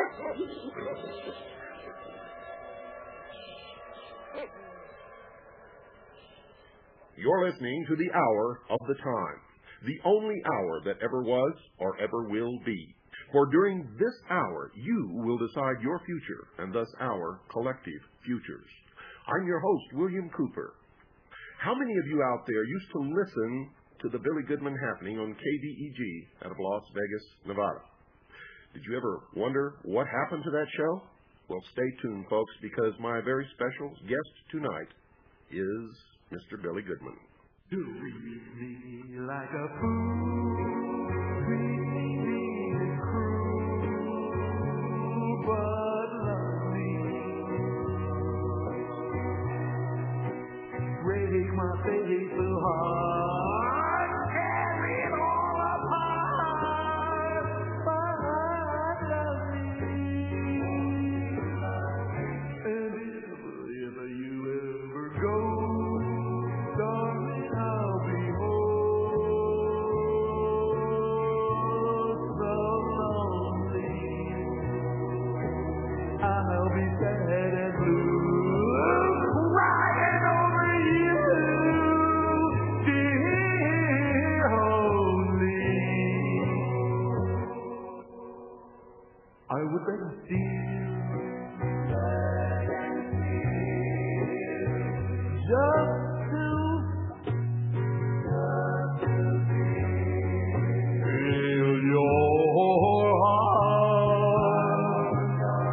You're listening to the Hour of the Time, the only hour that ever was or ever will be. For during this hour, you will decide your future, and thus our collective futures. I'm your host, William Cooper. How many of you out there used to listen to the Billy Goodman Happening on KVEG out of Las Vegas, Nevada? Did you ever wonder what happened to that show? Well, stay tuned, folks, because my very special guest tonight is Mr. Billy Goodman. Do treat me like a fool, treat me cruel, but love me. Break my faith so hard, tear it all apart, but love me. And if you ever go, darling, I'll be so lonely. I'll be sad and blue, crying over you, dear only. I would beg and steal, just to feel your heart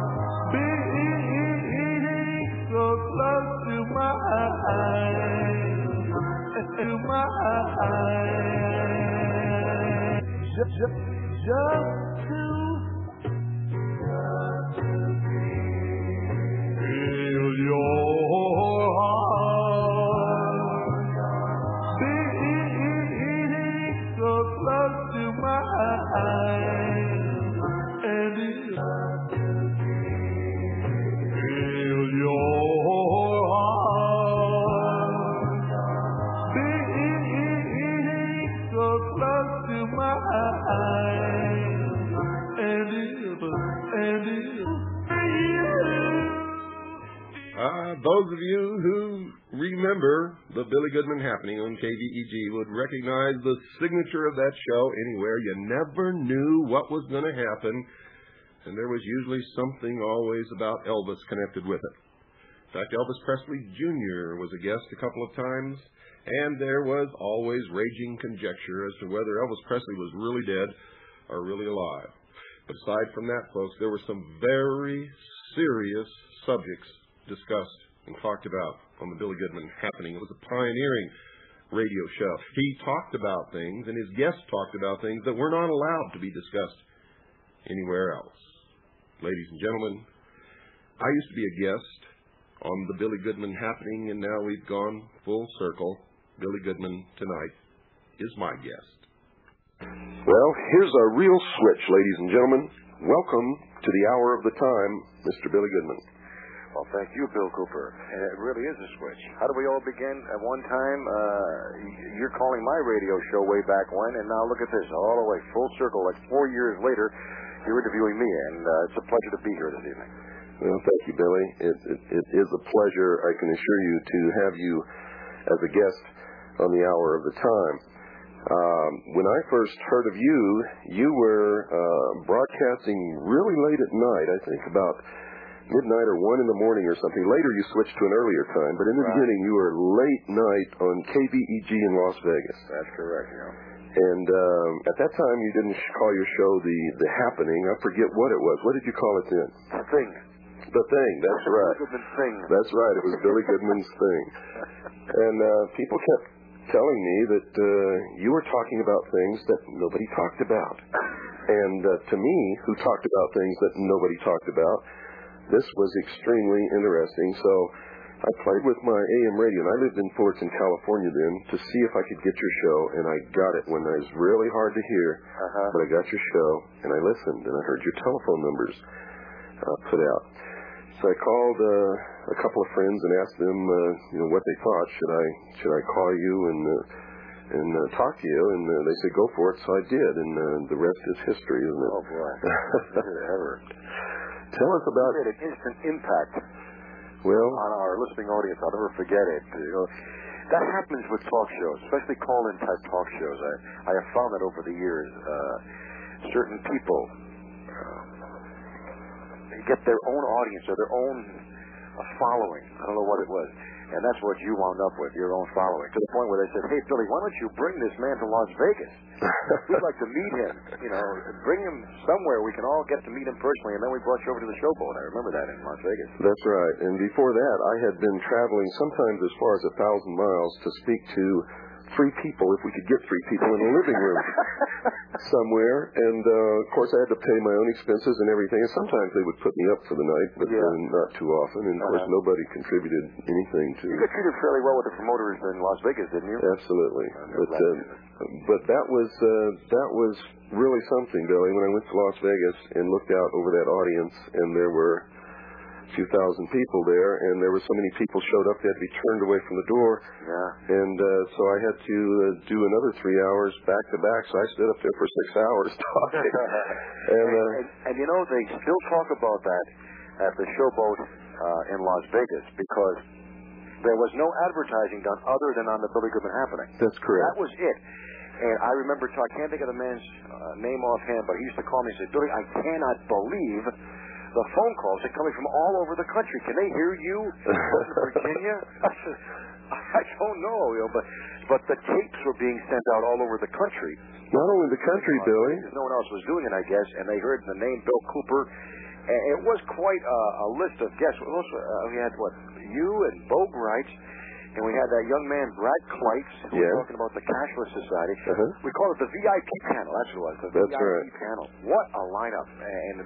beating so close to mine, to mine. Just to feel your heart beating so close to mine, and feel your heart beating so close to mine, and Those of you who remember the Billy Goodman Happening on KVEG would recognize the signature of that show anywhere. You never knew what was going to happen, and there was usually something always about Elvis connected with it. In fact, Elvis Presley Jr. was a guest a couple of times, and there was always raging conjecture as to whether Elvis Presley was really dead or really alive. But aside from that, folks, there were some very serious subjects discussed and talked about on the Billy Goodman Happening. It was a pioneering radio show. He talked about things, and his guests talked about things that were not allowed to be discussed anywhere else. Ladies and gentlemen, I used to be a guest on the Billy Goodman Happening, and now we've gone full circle. Billy Goodman tonight is my guest. Well, here's a real switch, ladies and gentlemen. Welcome to the Hour of the Time, Mr. Billy Goodman. Well, thank you, Bill Cooper. And it really is a switch. How do we all begin? At one time, you're calling my radio show way back when, and now look at this, all the way full circle. Like 4 years later, you're interviewing me, and it's a pleasure to be here this evening. Well, thank you, Billy. It is a pleasure, I can assure you, to have you as a guest on the Hour of the Time. When I first heard of you, you were broadcasting really late at night, I think about midnight or 1 in the morning or something. Later you switched to an earlier time, but in the beginning you were late night on KVEG in Las Vegas. That's correct, yeah. And at that time you didn't call your show the Happening. I forget what it was. What did you call it then? The Thing. The Thing, that's right. Billy Goodman Thing. That's right, it was Billy Goodman's Thing. And people kept telling me that you were talking about things that nobody talked about. And to me, who talked about things that nobody talked about, this was extremely interesting. So I played with my AM radio, and I lived in Fullerton, California then, to see if I could get your show, and I got it when it was really hard to hear. But I got your show, and I listened, and I heard your telephone numbers put out. So I called a couple of friends and asked them, what they thought. Should I call you and talk to you? And they said, go for it. So I did, and the rest is history, isn't it? Oh, boy. Ever. Tell us about... It made an instant impact on our listening audience. I'll never forget it. That happens with talk shows, especially call-in type talk shows. I have found that over the years. Certain people get their own audience or their own following. I don't know what it was. And that's what you wound up with, your own following. To the point where they said, hey, Billy, why don't you bring this man to Las Vegas? We'd like to meet him. Bring him somewhere. We can all get to meet him personally. And then we brought you over to the Showboat. I remember that in Las Vegas. That's right. And before that, I had been traveling sometimes as far as 1,000 miles to speak to 3 people, if we could get 3 people in a living room somewhere. And, of course, I had to pay my own expenses and everything. And sometimes they would put me up for the night, but not too often. And, of course, nobody contributed anything to... You got treated fairly well with the promoters in Las Vegas, didn't you? Absolutely. But that was really something, Billy, when I went to Las Vegas and looked out over that audience, and there were a few thousand people there, and there were so many people showed up they had to be turned away from the door. Yeah. And so I had to do another 3 hours back to back, so I stood up there for 6 hours talking. and they still talk about that at the Showboat in Las Vegas, because there was no advertising done other than on the Billy Goodman Happening. That's correct. That was it. And I remember, I can't think of the man's name offhand, but he used to call me and say, Billy, I cannot believe the phone calls are coming from all over the country. Can they hear you in Virginia? I said, I don't know, but the tapes were being sent out all over the country. Not only the country, Billy. No one else was doing it, I guess, and they heard the name Bill Cooper. And it was quite a list of guests. We had, you and Bo Bright, and we had that young man, Brad Kleitz, who was talking about the Cashless Society. We call it the VIP panel. That's what it was, the VIP panel. What a lineup. And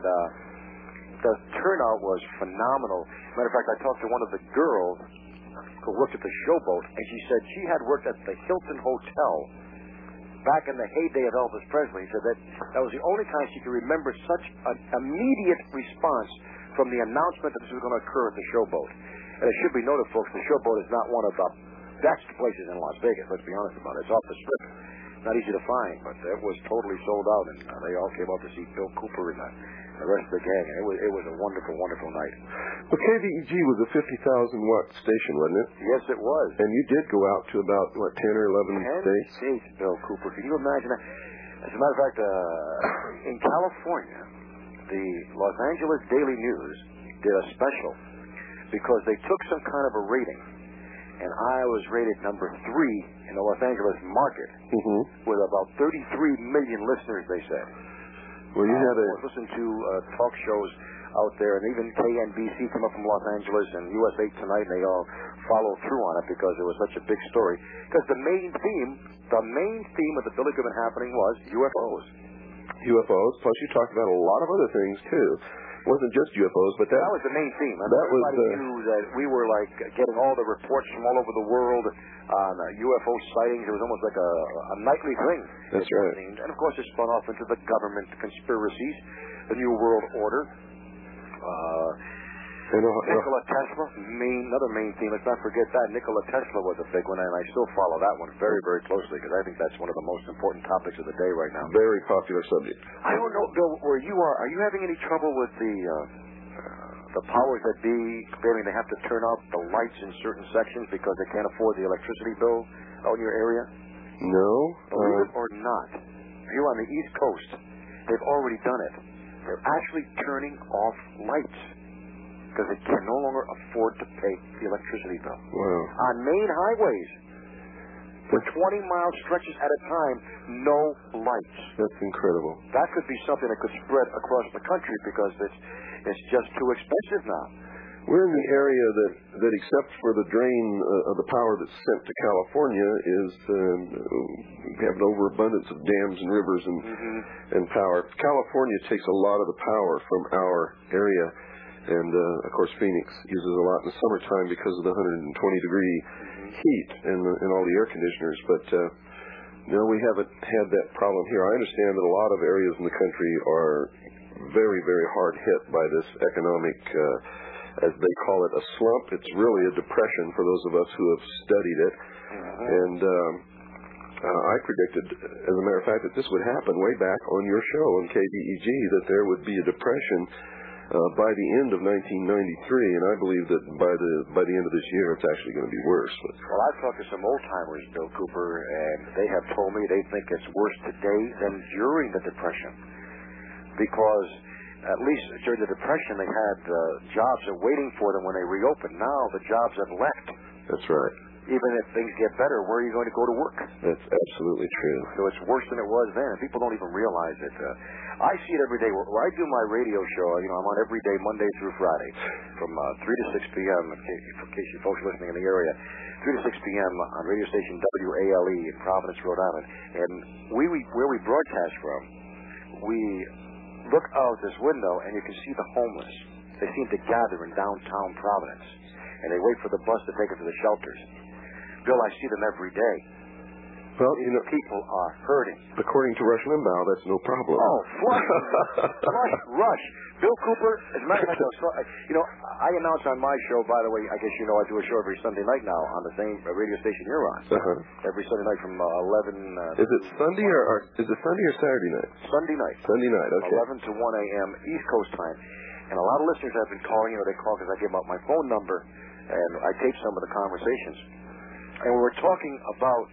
the turnout was phenomenal. Matter of fact, I talked to one of the girls who worked at the Showboat, and she said she had worked at the Hilton Hotel back in the heyday of Elvis Presley. He said that was the only time she could remember such an immediate response from the announcement that this was going to occur at the Showboat. And it should be noted, folks, the Showboat is not one of the best places in Las Vegas. Let's be honest about it. It's off the strip. Not easy to find, but it was totally sold out, and they all came out to see Bill Cooper and the rest of the gang. And it was a wonderful, wonderful night. Well, KVEG was a 50,000-watt station, wasn't it? Yes, it was. And you did go out to about, 10 or 11 states? 10 states, Bill Cooper. Can you imagine that? As a matter of fact, in California, the Los Angeles Daily News did a special because they took some kind of a rating, and I was rated number 3 in the Los Angeles market with about 33 million listeners, they said. Well, you had listen to talk shows out there, and even KNBC came up from Los Angeles and USA Tonight, and they all followed through on it because it was such a big story. Because the main theme of the Billy Goodman Happening was UFOs. UFOs, plus you talked about a lot of other things, too. It wasn't just UFOs, but that was the main theme. Everybody knew that we were getting all the reports from all over the world on UFO sightings. It was almost like a nightly thing. That's right. Seemed. And of course, it spun off into the government conspiracies, the New World Order. Nikola Tesla, another main theme. Let's not forget that. Nikola Tesla was a big one, and I still follow that one very, very closely because I think that's one of the most important topics of the day right now. Very popular subject. I don't know, Bill, where you are you having any trouble with the powers that be claiming they have to turn off the lights in certain sections because they can't afford the electricity bill out in your area? No. Believe it or not, here on the East Coast, they've already done it. They're actually turning off lights because they can no longer afford to pay the electricity bill. Wow. On main highways, for 20-mile stretches at a time, no lights. That's incredible. That could be something that could spread across the country because it's just too expensive now. We're in the area that except for the drain of the power that's sent to California, we have an overabundance of dams and rivers and power. California takes a lot of the power from our area. And, of course, Phoenix uses a lot in the summertime because of the 120-degree heat and all the air conditioners. But, no, we haven't had that problem here. I understand that a lot of areas in the country are very, very hard hit by this economic, as they call it, a slump. It's really a depression for those of us who have studied it. And I predicted, as a matter of fact, that this would happen way back on your show on KVEG, that there would be a depression by the end of 1993, and I believe that by the end of this year, it's actually going to be worse. But. Well, I've talked to some old-timers, Bill Cooper, and they have told me they think it's worse today than during the Depression. Because at least during the Depression, they had jobs waiting for them when they reopened. Now the jobs have left. That's right. Even if things get better, where are you going to go to work? That's absolutely true. So it's worse than it was then, and people don't even realize it. I see it every day. Where I do my radio show, I'm on every day, Monday through Friday, from 3 to 6 p.m., in case you folks listening in the area, 3 to 6 p.m. on radio station WALE in Providence, Rhode Island. And where we broadcast from, we look out this window, and you can see the homeless. They seem to gather in downtown Providence, and they wait for the bus to take them to the shelters. Bill, I see them every day. Well, people are hurting. According to Rush Limbaugh, that's no problem. Oh, Rush. Bill Cooper, as a matter of fact, I announce on my show, by the way, I guess I do a show every Sunday night now on the same radio station you're on. Every Sunday night from 11... Is it Sunday or Saturday night? Sunday night. Sunday night, okay. 11 to 1 a.m. East Coast time. And a lot of listeners have been calling, they call because I give out my phone number, and I tape some of the conversations. And we were talking about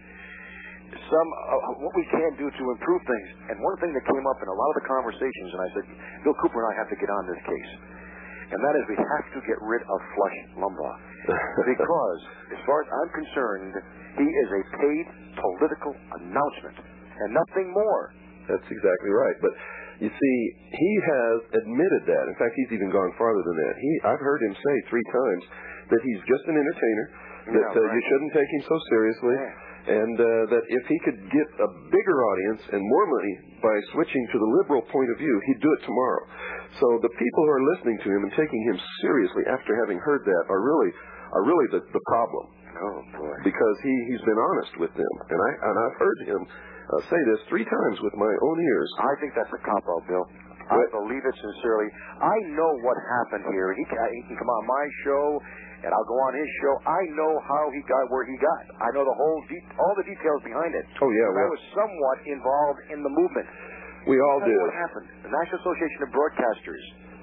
some what we can do to improve things. And one thing that came up in a lot of the conversations, and I said, Bill Cooper and I have to get on this case. And that is we have to get rid of Flush Limbaugh. Because, as far as I'm concerned, he is a paid political announcement. And nothing more. That's exactly right. But, you see, he has admitted that. In fact, he's even gone farther than that. I've heard him say 3 times that he's just an entertainer, that you shouldn't take him so seriously, and that if he could get a bigger audience and more money by switching to the liberal point of view, he'd do it tomorrow. So the people who are listening to him and taking him seriously after having heard that are really the problem. Oh, boy. Because he's been honest with them. And I've heard him say this 3 times with my own ears. I think that's a cop-out, Bill. I believe it sincerely. I know what happened here. He can come on my show, and I'll go on his show. I know how he got where he got. I know all the details behind it. Oh, yeah. I was somewhat involved in the movement. We all did. What happened? The National Association of Broadcasters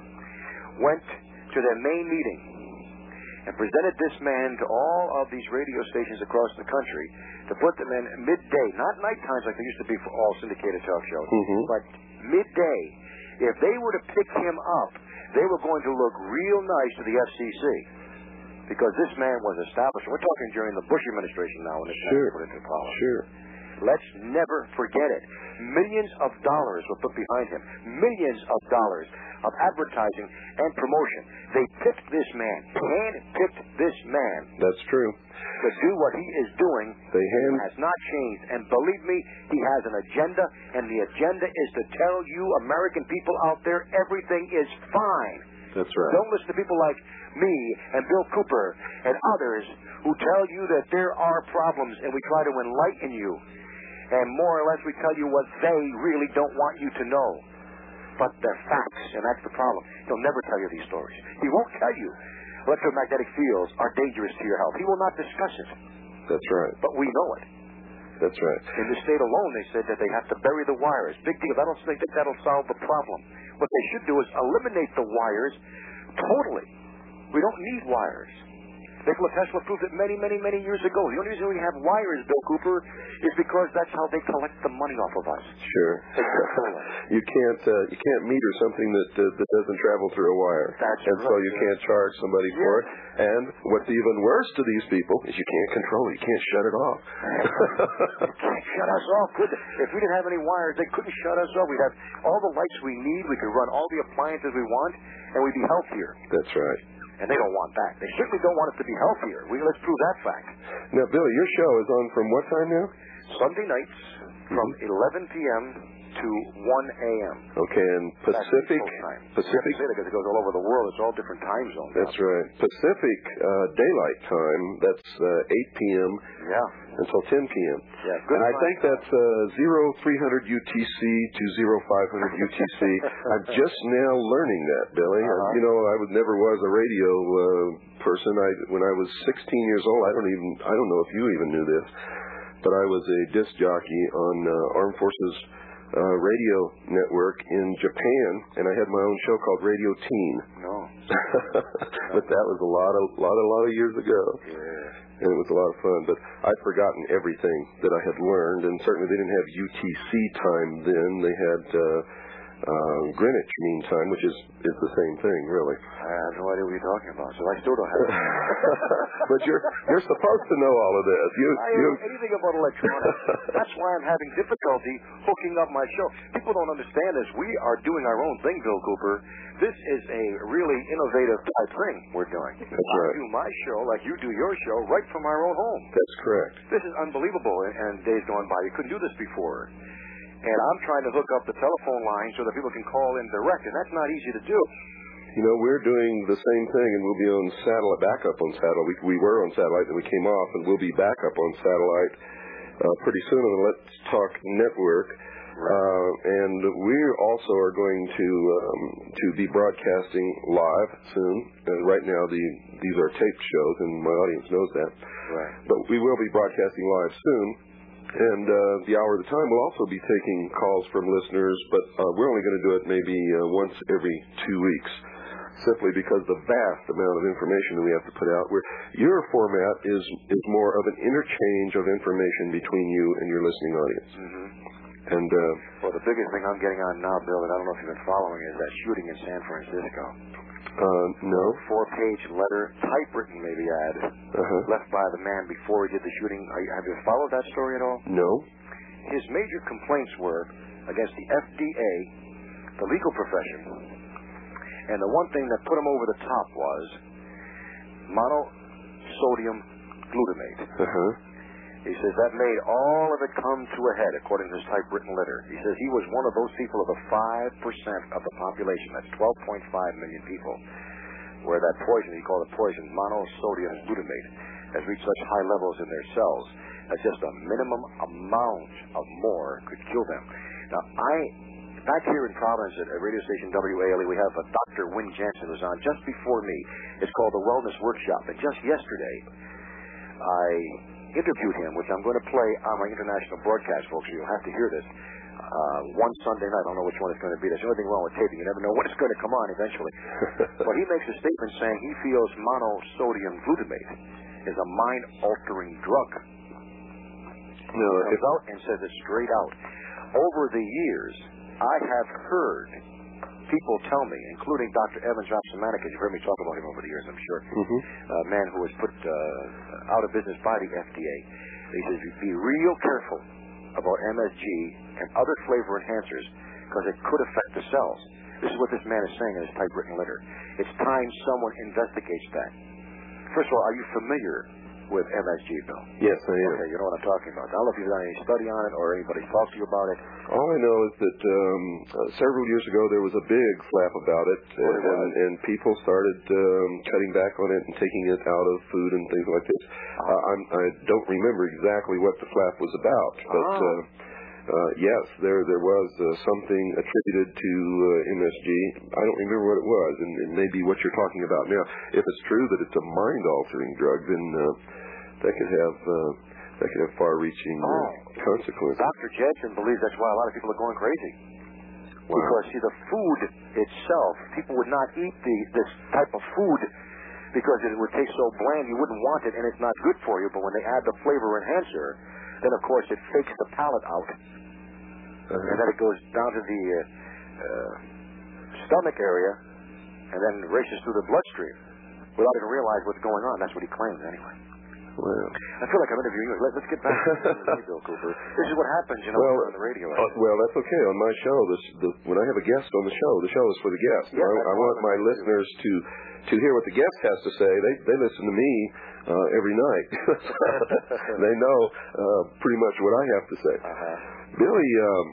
went to their main meeting and presented this man to all of these radio stations across the country to put them in midday, not night times like they used to be for all syndicated talk shows, but midday. If they were to pick him up, they were going to look real nice to the FCC. Because this man was established. We're talking during the Bush administration now when this man was put into power. Sure. Let's never forget it. Millions of dollars were put behind him. Millions of dollars of advertising and promotion. They picked this man. Hand-picked this man. That's true. To do what he is doing. He has not changed. And believe me, he has an agenda, and the agenda is to tell you American people out there everything is fine. That's right. Don't listen to people like me and Bill Cooper and others who tell you that there are problems, and we try to enlighten you. And more or less we tell you what they really don't want you to know. But they're facts, and that's the problem. He'll never tell you these stories. He won't tell you electromagnetic fields are dangerous to your health. He will not discuss it. That's right. But we know it. That's right. In the state alone, they said that they have to bury the wires. Big deal. I don't think that'll solve the problem. What they should do is eliminate the wires totally. We don't need wires. Nikola Tesla proved it many, many, many years ago. The only reason we have wires, Bill Cooper, is because that's how they collect the money off of us. Sure. You can't meter something that doesn't travel through a wire. That's and right. so you can't charge somebody for it. And what's even worse to these people is you can't control it. You can't shut it off. You can't shut us off. If we didn't have any wires, they couldn't shut us off. We'd have all the lights we need. We could run all the appliances we want, and we'd be healthier. That's right. And they don't want that. They certainly don't want us to be healthier. Let's prove that fact. Now, Bill, your show is on from what time now? Sunday nights from 11 p.m. to 1 a.m. Okay, and Pacific time. Pacific, because it goes all over the world. It's all different time zones. That's right. Pacific daylight time, that's 8 p.m. until 10 p.m. Yeah, good. And I think that's 0300 UTC to 0500 UTC. I'm just now learning that, Billy. And, I never was a radio person. When I was 16 years old, I don't know if you even knew this, but I was a disc jockey on Armed Forces radio network in Japan, and I had my own show called Radio Teen. No. But that was a lot of years ago. Yeah. And it was a lot of fun. But I'd forgotten everything that I had learned, and certainly they didn't have UTC time then. They had Greenwich Mean Time, which is the same thing, really. I have no idea what you're talking about, so I still don't have it. But you're supposed to know all of this. I don't know anything about electronics. That's why I'm having difficulty hooking up my show. People don't understand this. We are doing our own thing, Bill Cooper. This is a really innovative type thing we're doing. That's right. I do my show like you do your show right from our own home. That's correct. This is unbelievable, and days gone by. You couldn't do this before. And I'm trying to hook up the telephone line so that people can call in direct, and that's not easy to do. You know, we're doing the same thing, and we'll be on satellite, back up on satellite. We were on satellite, and we came off, and we'll be back up on satellite pretty soon on the Let's Talk Network. And we also are going to be broadcasting live soon. Right now, these are taped shows, and my audience knows that. Right. But we will be broadcasting live soon. And the hour of the time will also be taking calls from listeners, but we're only going to do it maybe once every 2 weeks, simply because the vast amount of information that we have to put out. Your format is more of an interchange of information between you and your listening audience. Mm-hmm. And well, the biggest thing I'm getting on now, Bill, and I don't know if you've been following, is that shooting in San Francisco. No. 4-page letter, typewritten maybe ad, left by the man before he did the shooting. Have you followed that story at all? No. His major complaints were against the FDA, the legal profession, and the one thing that put him over the top was monosodium glutamate. He says that made all of it come to a head, according to his typewritten letter. He says he was one of those people of the 5% of the population, that's 12.5 million people, where that poison, he called it poison, monosodium glutamate, has reached such high levels in their cells that just a minimum amount of more could kill them. Now, back here in Providence at radio station WALE, we have a Dr. Wynn Jansen who's on just before me. It's called the Wellness Workshop. And just yesterday, I interviewed him, which I'm going to play on my international broadcast, folks. You'll have to hear this. One Sunday night, I don't know which one it's going to be. There's the only thing wrong with taping. You never know when it's going to come on eventually. But he makes a statement saying he feels monosodium glutamate is a mind-altering drug. No, he comes out and says it straight out. Over the years, I have heard people tell me, including Dr. Evans Rapsamanicus, you've heard me talk about him over the years, I'm sure, a man who was put out of business by the FDA. He says, be real careful about MSG and other flavor enhancers because it could affect the cells. This is what this man is saying in his typewritten letter. It's time someone investigates that. First of all, are you familiar with MSG, Bill? Yes, I am. Okay, you know what I'm talking about. I don't know if you've done any study on it or anybody's talked to you about it. All I know is that several years ago there was a big flap about it, and people started cutting back on it and taking it out of food and things like this. I don't remember exactly what the flap was about, but yes, there was something attributed to MSG. I don't remember what it was, and maybe what you're talking about now. If it's true that it's a mind-altering drug, then that could have far-reaching consequences. Dr. Jensen believes that's why a lot of people are going crazy. Wow. Because, see, the food itself, people would not eat this type of food because it would taste so bland you wouldn't want it, and it's not good for you. But when they add the flavor enhancer, then, of course, it fakes the palate out. And then it goes down to the stomach area and then races through the bloodstream without even realize what's going on. That's what he claims, anyway. Well, I feel like I'm interviewing you. Let's get back to Bill Cooper. This is what happens, you know, on the radio. Well, that's okay. On my show, when I have a guest on the show is for the guest. Yeah, I want my listeners to hear what the guest has to say. They listen to me every night. They know pretty much what I have to say. Billy,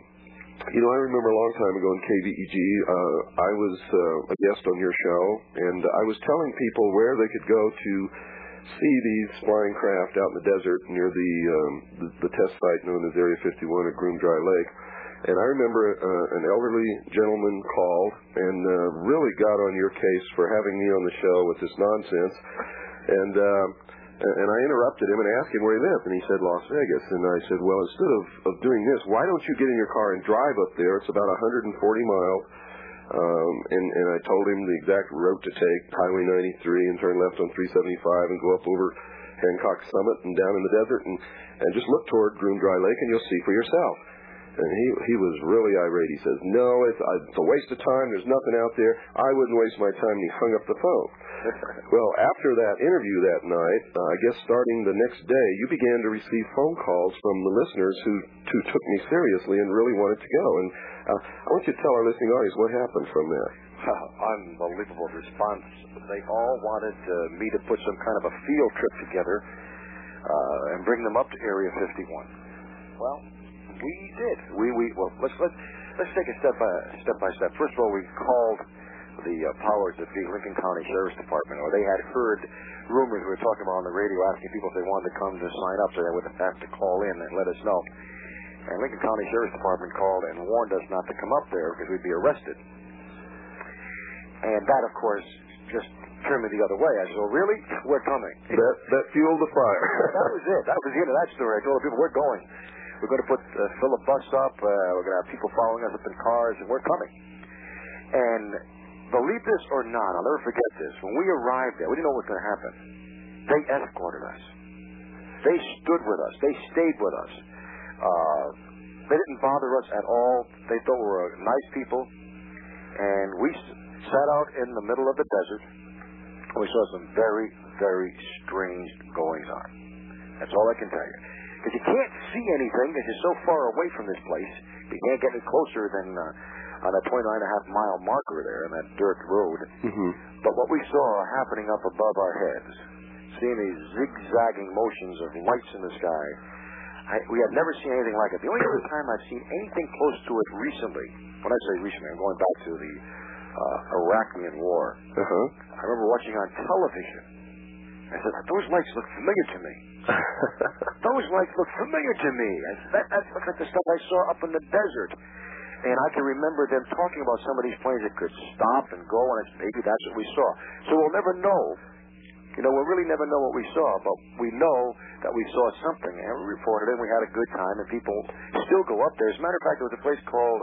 I remember a long time ago in KVEG, I was a guest on your show, and I was telling people where they could go to see these flying craft out in the desert near the test site known as Area 51 at Groom Dry Lake. And I remember an elderly gentleman called and really got on your case for having me on the show with this nonsense. And And I interrupted him and asked him where he lived, and he said Las Vegas. And I said, well, instead of doing this, why don't you get in your car and drive up there? It's about 140 miles. And I told him the exact route to take, Highway 93, and turn left on 375 and go up over Hancock Summit and down in the desert and just look toward Groom Dry Lake, and you'll see for yourself. And he was really irate. He says, no, it's a waste of time. There's nothing out there. I wouldn't waste my time. And he hung up the phone. Well, after that interview that night, I guess starting the next day, you began to receive phone calls from the listeners who took me seriously and really wanted to go. And I want you to tell our listening audience what happened from that. Unbelievable response. They all wanted me to put some kind of a field trip together and bring them up to Area 51. Well, we did. Well, let's take it step by step. First of all, we called the powers that be, Lincoln County Sheriff's Department, or they had heard rumors we were talking about on the radio, asking people if they wanted to come to sign up, so they would have to call in and let us know. And Lincoln County Sheriff's Department called and warned us not to come up there because we'd be arrested. And that, of course, just turned me the other way. I said, well, really? We're coming. That fueled the fire. That was it. That was the end of that story. I told the people, we're going. We're going to fill a bus up. We're going to have people following us up in cars, and we're coming. And believe this or not, I'll never forget this. When we arrived there, we didn't know what was going to happen. They escorted us. They stood with us. They stayed with us. They didn't bother us at all. They thought we were nice people. And we sat out in the middle of the desert. And we saw some very, very strange goings-on. That's all I can tell you. Because you can't see anything because you're so far away from this place. You can't get any closer than on that 29.5-mile marker there in that dirt road. Mm-hmm. But what we saw happening up above our heads, seeing these zigzagging motions of lights in the sky, we had never seen anything like it. The only other time I've seen anything close to it recently, when I say recently, I'm going back to the Iranian War. Uh-huh. I remember watching on television. I said, those lights look familiar to me. Those lights look familiar to me. That looks like the stuff I saw up in the desert. And I can remember them talking about some of these planes that could stop and go, and maybe that's what we saw. So we'll never know. We'll really never know what we saw, but we know that we saw something, and we reported it, and we had a good time, and people still go up there. As a matter of fact, there was a place called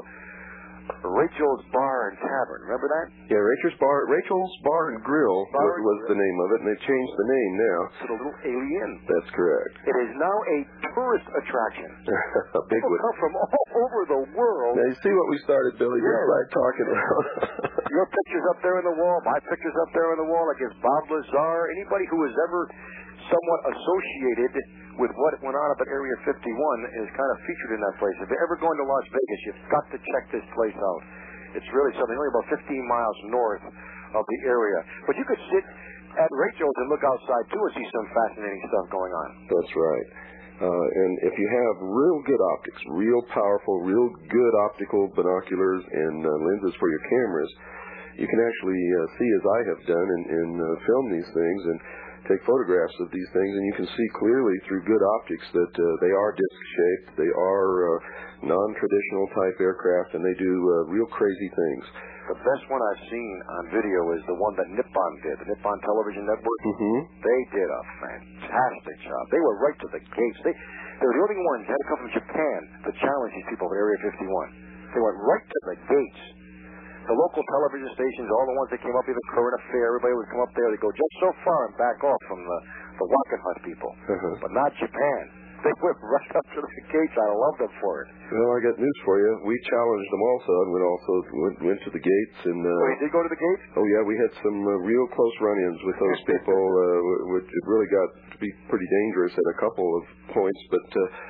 Rachel's Bar and Tavern. Remember that? Yeah, Rachel's Bar and Grill was the name of it, and they've changed the name now. To the Little Alien. That's correct. It is now a tourist attraction. A big People one. come from all over the world. Now, you see what we started, Billy, just by talking about. Your picture's up there on the wall. My picture's up there on the wall. I guess Bob Lazar, anybody who was ever somewhat associated with what went on up at Area 51 is kind of featured in that place. If you're ever going to Las Vegas, you've got to check this place out. It's really something. Only about 15 miles north of the area. But you could sit at Rachel's and look outside, too, and see some fascinating stuff going on. That's right. And if you have real good optics, real powerful, real good optical binoculars and lenses for your cameras, you can actually see, as I have done, and film these things and take photographs of these things, and you can see clearly through good optics that they are disc-shaped, they are non-traditional type aircraft, and they do real crazy things. The best one I've seen on video is the one that Nippon did, the Nippon Television Network. Mm-hmm. They did a fantastic job. They were right to the gates. They were the only ones that had to come from Japan to challenge these people at Area 51. They went right to the gates. The local television stations, all the ones that came up, even Current Affair, everybody would come up there. They'd go just so far and back off from the Wackenhut people. Uh-huh. But not Japan. They went right up to the gates. I love them for it. Well, I got news for you. We challenged them also, and went to the gates. And you did go to the gates? Oh, yeah, we had some real close run-ins with those people, which it really got to be pretty dangerous at a couple of points. But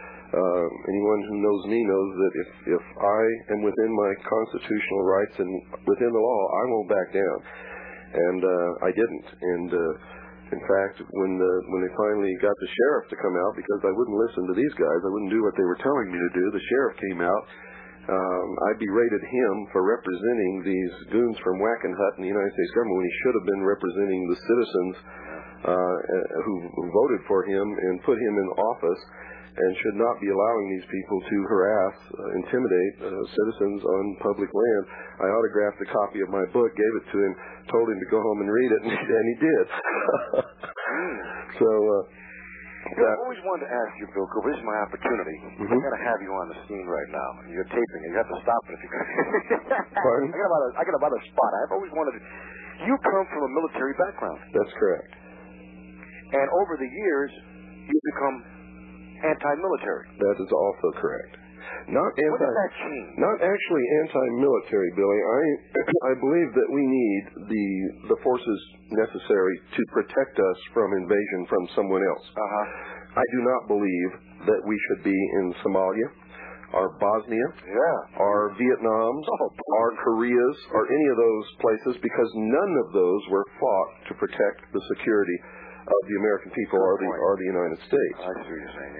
anyone who knows me knows that if I am within my constitutional rights and within the law, I won't back down. And I didn't. And in fact, when they finally got the sheriff to come out, because I wouldn't listen to these guys, I wouldn't do what they were telling me to do, the sheriff came out. I berated him for representing these goons from Wackenhut in the United States government when he should have been representing the citizens who voted for him and put him in office, and should not be allowing these people to harass, intimidate citizens on public land. I autographed a copy of my book, gave it to him, told him to go home and read it, and he did. So, I've always wanted to ask you, Bill Cooper, this is my opportunity. Mm-hmm. I've got to have you on the scene right now. You're taping it. You have to stop it if you can. Pardon? I got another spot. I've always wanted to... You come from a military background. That's correct. And over the years, you've become anti-military. That is also correct. What does that change? Not actually anti-military, Billy. I believe that we need the forces necessary to protect us from invasion from someone else. I do not believe that we should be in Somalia, or Bosnia, or Vietnams, or Koreas, or any of those places, because none of those were fought to protect the security of the American people or the United States. I see what you're saying,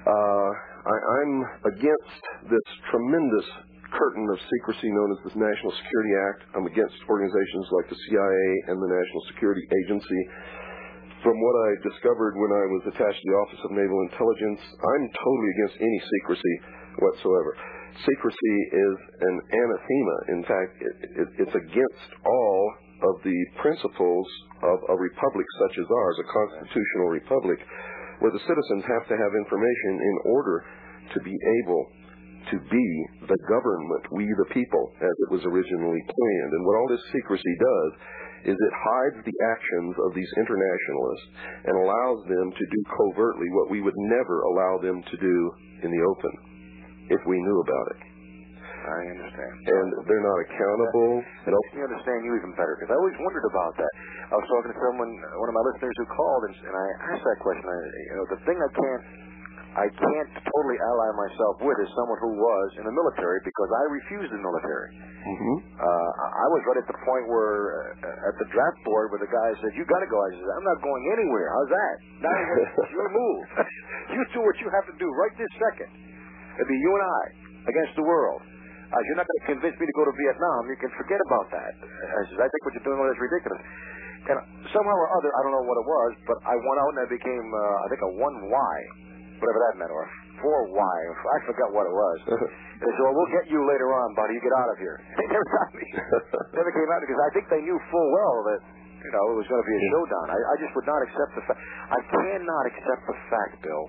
I'm against this tremendous curtain of secrecy known as the National Security Act. I'm against organizations like the CIA and the National Security Agency. From what I discovered when I was attached to the Office of Naval Intelligence, I'm totally against any secrecy whatsoever. Secrecy is an anathema. In fact, it's against all of the principles of a republic such as ours, a constitutional republic, where the citizens have to have information in order to be able to be the government, we the people, as it was originally planned. And what all this secrecy does is it hides the actions of these internationalists and allows them to do covertly what we would never allow them to do in the open if we knew about it. I understand. And they're not accountable. It helps me understand you even better, because I always wondered about that. I was talking to someone, one of my listeners who called, and I asked that question. The thing I can't totally ally myself with is someone who was in the military, because I refused the military. I was right at the point where, at the draft board, where the guy said, "You got to go." I said, "I'm not going anywhere. How's that? Now it's your move. You do what you have to do right this second. It'd be you and I against the world. You're not going to convince me to go to Vietnam. You can forget about that." I said, "I think what you're doing is ridiculous." And somehow or other, I don't know what it was, but I went out and I became, I think, a 1Y, whatever that meant, or a 4Y. I forgot what it was. They said, "Well, we'll get you later on, buddy. You get out of here." They never got me. Never came out, because I think they knew full well that, it was going to be a showdown. I just would not accept the fact. I cannot accept the fact, Bill,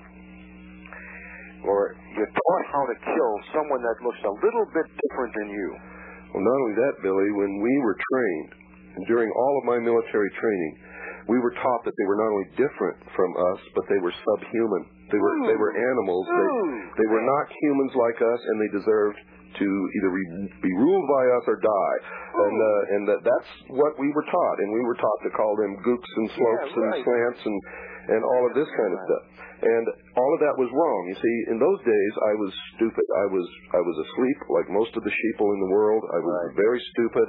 or you're taught how to kill someone that looks a little bit different than you. Well, not only that, Billy, when we were trained, and during all of my military training, we were taught that they were not only different from us, but they were subhuman. They were animals. They were not humans like us, and they deserved to either be ruled by us or die. And that's what we were taught. And we were taught to call them gooks and slopes and slants and all of this kind of stuff. And all of that was wrong. You see, in those days, I was stupid. I was asleep like most of the sheeple in the world. I was very stupid.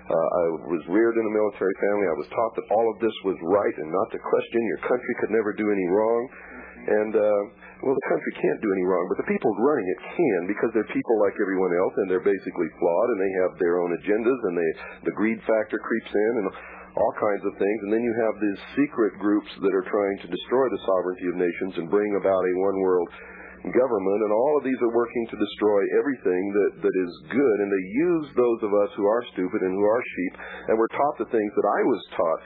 I was reared in a military family. I was taught that all of this was right and not to question. Your country could never do any wrong. And, the country can't do any wrong, but the people running it can, because they're people like everyone else, and they're basically flawed, and they have their own agendas, and the greed factor creeps in, and all kinds of things. And then you have these secret groups that are trying to destroy the sovereignty of nations and bring about a one-world government, and all of these are working to destroy everything that is good, and they use those of us who are stupid and who are sheep, and we're taught the things that I was taught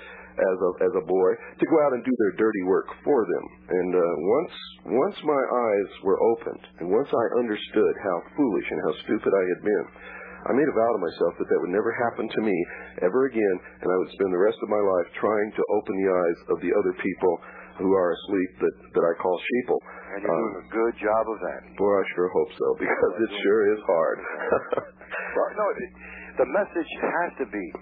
as a boy, to go out and do their dirty work for them. And once my eyes were opened, and once I understood how foolish and how stupid I had been, I made a vow to myself that would never happen to me ever again, and I would spend the rest of my life trying to open the eyes of the other people who are asleep that I call sheeple. And you're doing a good job of that. Boy, I sure hope so, because it sure is hard. Well, no, the message has to be,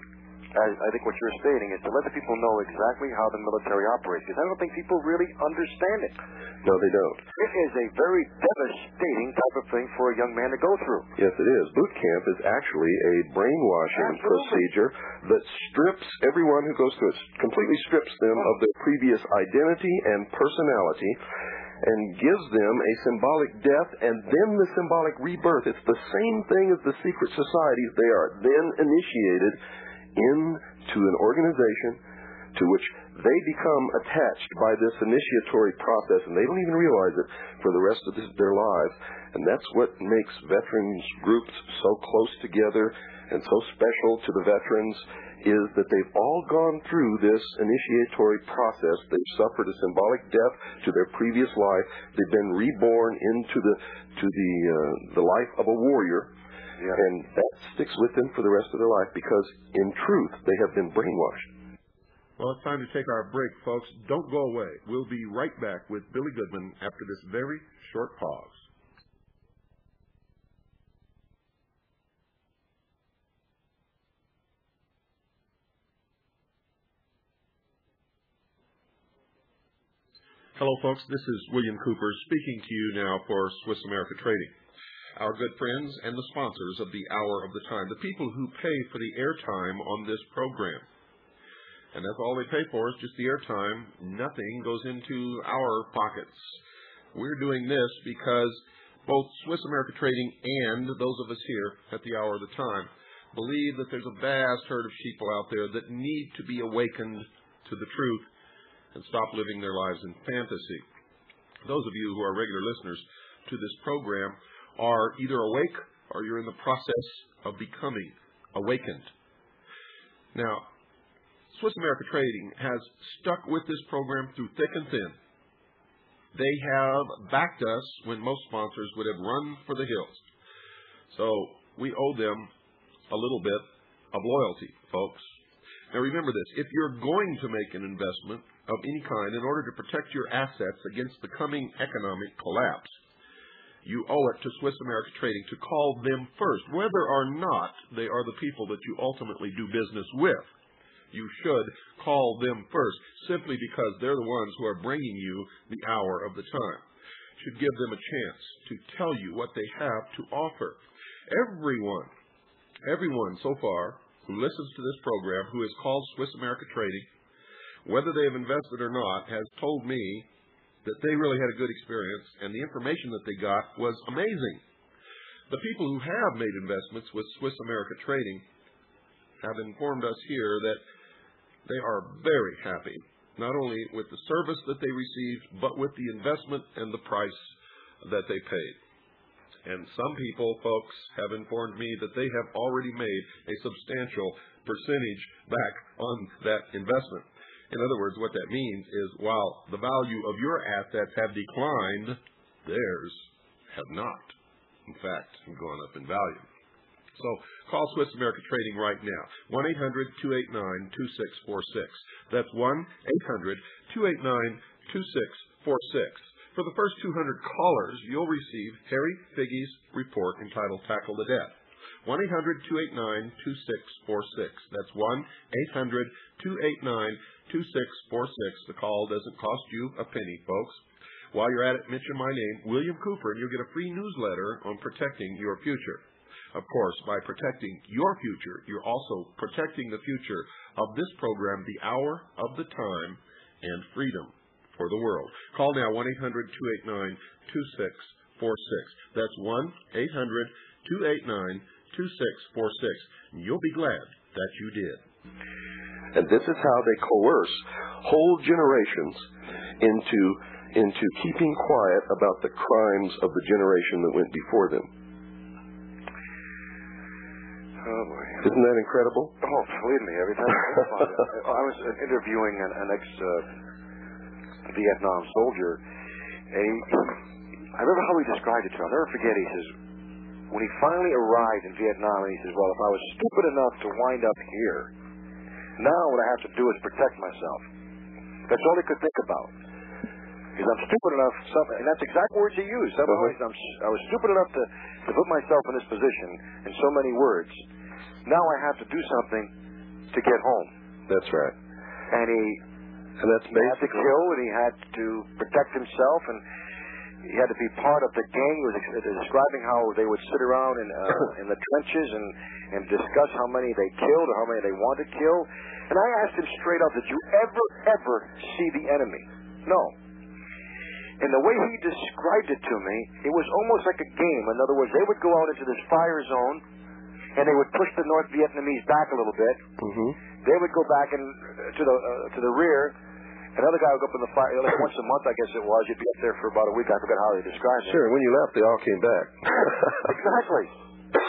I think what you're stating, is to let the people know exactly how the military operates, because I don't think people really understand it. No, they don't. It is a very devastating type of thing for a young man to go through. Yes, it is. Boot camp is actually a brainwashing procedure that strips everyone who goes through it, completely strips them of their previous identity and personality, and gives them a symbolic death and then the symbolic rebirth. It's the same thing as the secret societies. They are then initiated into an organization to which they become attached by this initiatory process, and they don't even realize it for the rest of their lives. And that's what makes veterans groups so close together and so special to the veterans, is that they've all gone through this initiatory process. They've suffered a symbolic death to their previous life. They've been reborn into the life of a warrior, and that sticks with them for the rest of their life because, in truth, they have been brainwashed. Well, it's time to take our break, folks. Don't go away. We'll be right back with Billy Goodman after this very short pause. Hello, folks. This is William Cooper speaking to you now for Swiss America Trading. Our good friends and the sponsors of the Hour of the Time, the people who pay for the airtime on this program. And that's all they pay for is just the airtime. Nothing goes into our pockets. We're doing this because both Swiss America Trading and those of us here at the Hour of the Time believe that there's a vast herd of sheep out there that need to be awakened to the truth and stop living their lives in fantasy. Those of you who are regular listeners to this program are either awake or you're in the process of becoming awakened. Now, Swiss America Trading has stuck with this program through thick and thin. They have backed us when most sponsors would have run for the hills. So we owe them a little bit of loyalty, folks. Now remember this, if you're going to make an investment of any kind in order to protect your assets against the coming economic collapse, you owe it to Swiss America Trading to call them first, whether or not they are the people that you ultimately do business with. You should call them first, simply because they're the ones who are bringing you the Hour of the Time. You should give them a chance to tell you what they have to offer. Everyone so far who listens to this program, who is called Swiss America Trading, whether they have invested or not, has told me that they really had a good experience, and the information that they got was amazing. The people who have made investments with Swiss America Trading have informed us here that they are very happy, not only with the service that they received, but with the investment and the price that they paid. And some people, folks, have informed me that they have already made a substantial percentage back on that investment. In other words, what that means is while the value of your assets have declined, theirs have not, in fact, gone up in value. So call Swiss America Trading right now, 1-800-289-2646. That's 1-800-289-2646. For the first 200 callers, you'll receive Harry Figge's report entitled Tackle the Debt. 1-800-289-2646. That's 1-800-289-2646. The call doesn't cost you a penny, folks. While you're at it, mention my name, William Cooper, and you'll get a free newsletter on protecting your future. Of course, by protecting your future, you're also protecting the future of this program, The Hour of the Time, and freedom for the world. Call now, 1-800-289-2646. That's 1-800-289-2646. And you'll be glad that you did. And this is how they coerce whole generations into keeping quiet about the crimes of the generation that went before them. Oh, boy. Isn't that incredible? Oh, believe me, every time I think about it. I was interviewing an ex-Vietnam soldier, and I remember how he described it to me. I'll never forget. He says, when he finally arrived in Vietnam, and he says, well, if I was stupid enough to wind up here, now what I have to do is protect myself. That's all he could think about. Because I'm stupid enough, and that's exact words he used. I was stupid enough to put myself in this position in so many words. Now I have to do something to get home. That's right. And that's he had to kill, and he had to protect himself, and he had to be part of the gang. He was describing how they would sit around in the trenches and discuss how many they killed or how many they wanted to kill. And I asked him straight up, did you ever see the enemy? No. And the way he described it to me, it was almost like a game. In other words, they would go out into this fire zone, and they would push the North Vietnamese back a little bit. Mm-hmm. They would go back to the rear. Another guy would go up in the fire, like once a month, I guess it was. You'd be up there for about a week. I forgot how they described it. Sure, when you left, they all came back. Exactly.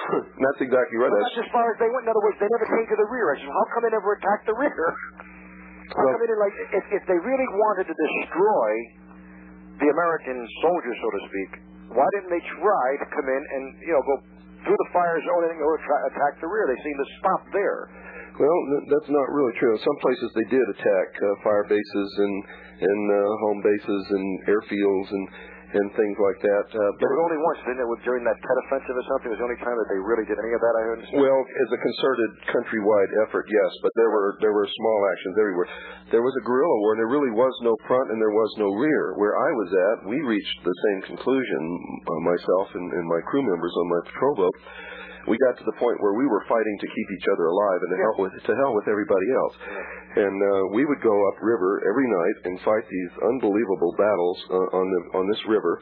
That's exactly right. Well, that's as far as they went. In other words, they never came to the rear. I said, how come they never attacked the rear? How come they didn't, like, if they really wanted to destroy the American soldiers, so to speak, why didn't they try to come in and, go through the fire zone and attack the rear? They seem to stop there. Well, that's not really true. In some places they did attack fire bases and home bases and airfields and things like that. But it was only once, didn't it? During that Tet Offensive or something, it was the only time that they really did any of that, I understand. Well, as a concerted countrywide effort, yes, but there were small actions everywhere. There was a guerrilla war, and there really was no front and there was no rear. Where I was at, we reached the same conclusion, myself and my crew members on my patrol boat. We got to the point where we were fighting to keep each other alive and to hell with everybody else. And we would go upriver every night and fight these unbelievable battles on this river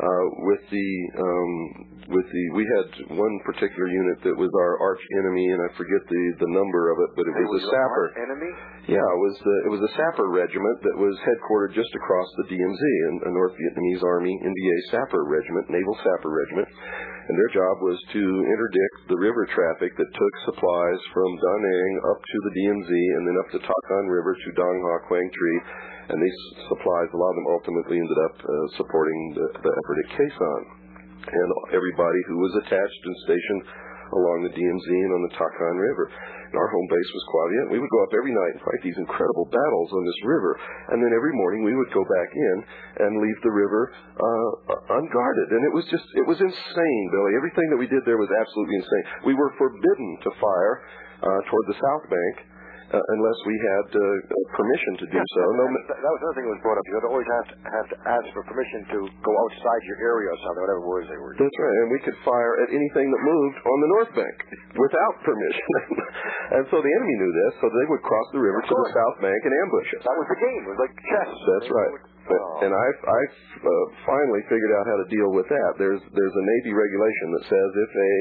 we had one particular unit that was our arch enemy, and I forget the number of it, but it was a sapper. Enemy? Yeah, it was a sapper regiment that was headquartered just across the DMZ, a North Vietnamese Army NVA sapper regiment, naval sapper regiment. And their job was to interdict the river traffic that took supplies from Da Nang up to the DMZ and then up the Takan River to Dong Ha, Quang Tri. And these supplies, a lot of them ultimately ended up supporting the effort at Khe Sanh. And everybody who was attached and stationed along the DMZ and on the Takan River. And our home base was Qua Viet. We would go up every night and fight these incredible battles on this river. And then every morning we would go back in and leave the river unguarded. And it was insane, Billy. Everything that we did there was absolutely insane. We were forbidden to fire toward the South Bank unless we had permission to do so. That was another thing that was brought up. You would always have to ask for permission to go outside your area or something, whatever words they were. That's right, and we could fire at anything that moved on the North Bank without permission. And so the enemy knew this, so they would cross the river to the South Bank and ambush us. That was the game. It was like chess. That's right. And I've finally figured out how to deal with that. There's a Navy regulation that says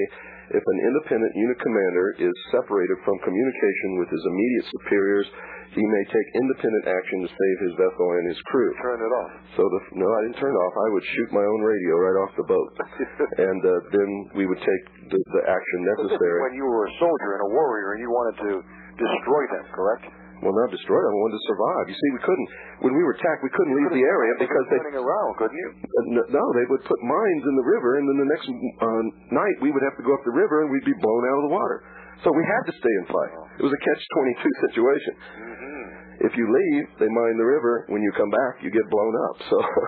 if an independent unit commander is separated from communication with his immediate superiors, he may take independent action to save his vessel and his crew. Turn it off. No, I didn't turn it off. I would shoot my own radio right off the boat. And then we would take the action necessary. This is when you were a soldier and a warrior and you wanted to destroy them, correct? Well, not destroy them. I wanted to survive. You see, when we were attacked, we couldn't leave the area because they... Turning around, couldn't you? No, they would put mines in the river, and then the next night we would have to go up the river and we'd be blown out of the water. So we had to stay and fight. It was a catch-22 situation. Mm-hmm. If you leave, they mine the river. When you come back, you get blown up.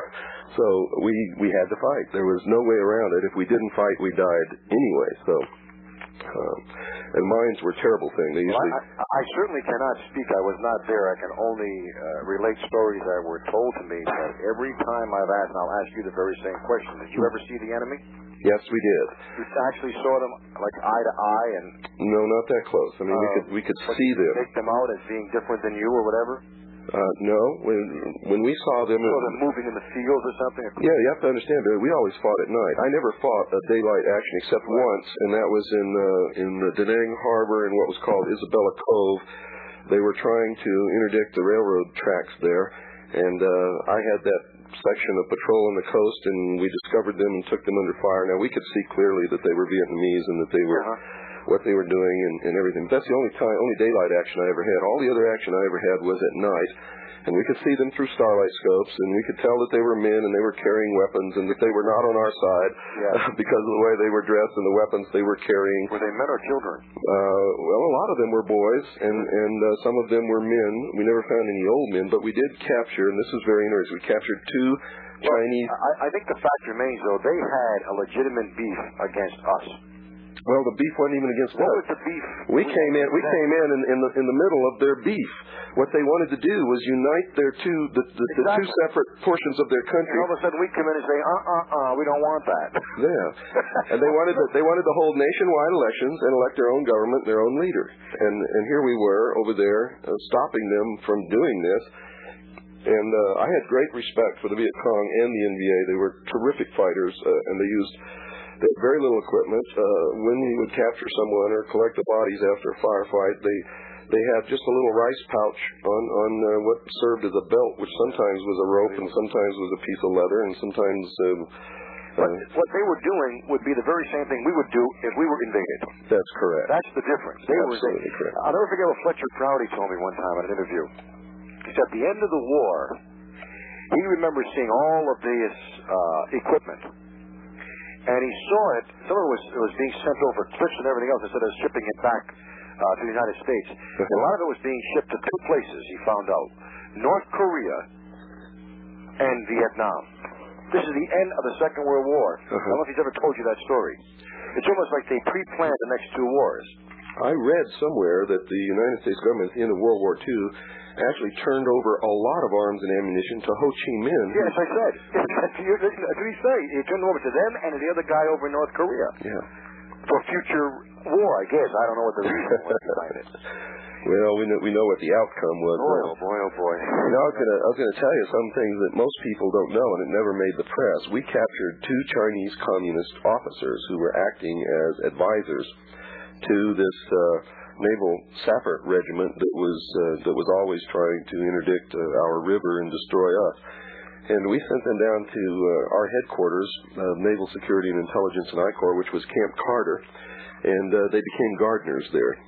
So we had to fight. There was no way around it. If we didn't fight, we died anyway. And mines were a terrible thing. They usually... I certainly cannot speak. I was not there. I can only relate stories that were told to me. But every time I've asked, and I'll ask you the very same question, did you ever see the enemy? Yes, we did. You actually saw them like eye to eye? And no, not that close. I mean, we could see them. Take them out as being different than you or whatever? No. When we saw them... So them moving in the fields or something? Yeah, you have to understand, Billy, we always fought at night. I never fought a daylight action except once, and that was in the Da Nang Harbor in what was called Isabella Cove. They were trying to interdict the railroad tracks there, and I had that section of patrol on the coast, and we discovered them and took them under fire. Now, we could see clearly that they were Vietnamese and that they were... what they were doing and everything. That's the only daylight action I ever had. All the other action I ever had was at night, and we could see them through starlight scopes, and we could tell that they were men and they were carrying weapons and that they were not on our side because of the way they were dressed and the weapons they were carrying. Were they men or children? Well, a lot of them were boys, and some of them were men. We never found any old men, but we did capture, and this was very interesting, we captured two Chinese... I think the fact remains, though, they had a legitimate beef against us. Well, the beef wasn't even against us. What was the beef? We came in the middle of their beef. What they wanted to do was unite their two separate portions of their country. And all of a sudden we come in and say, we don't want that. Yeah. And they wanted to hold nationwide elections and elect their own government, their own leader. And here we were over there stopping them from doing this. And I had great respect for the Viet Cong and the NVA. They were terrific fighters, and they had very little equipment. When we would capture someone or collect the bodies after a firefight, they had just a little rice pouch on what served as a belt, which sometimes was a rope and sometimes was a piece of leather and sometimes But what they were doing would be the very same thing we would do if we were invaded. That's correct. That's the difference. Absolutely correct. I'll never forget what Fletcher Prouty told me one time in an interview. He said at the end of the war, he remembers seeing all of this equipment. And he saw it, some of it was being sent over cliffs and everything else instead of shipping it back to the United States. And a lot of it was being shipped to two places, he found out. North Korea and Vietnam. This is the end of the Second World War. I don't know if he's ever told you that story. It's almost like they pre-planned the next two wars. I read somewhere that the United States government at the end of World War II actually turned over a lot of arms and ammunition to Ho Chi Minh. Yes, I said. That's what he said. He turned them over to them and to the other guy over in North Korea. Yeah. For future war, I guess. I don't know what the reason was behind it. Well, we know what the outcome was. Boy, oh boy, oh boy. You know, I was going to tell you some things that most people don't know, and it never made the press. We captured 2 Chinese communist officers who were acting as advisors to this naval sapper regiment that was always trying to interdict our river and destroy us. And we sent them down to our headquarters, Naval Security and Intelligence in I Corps, which was Camp Carter, and they became gardeners there.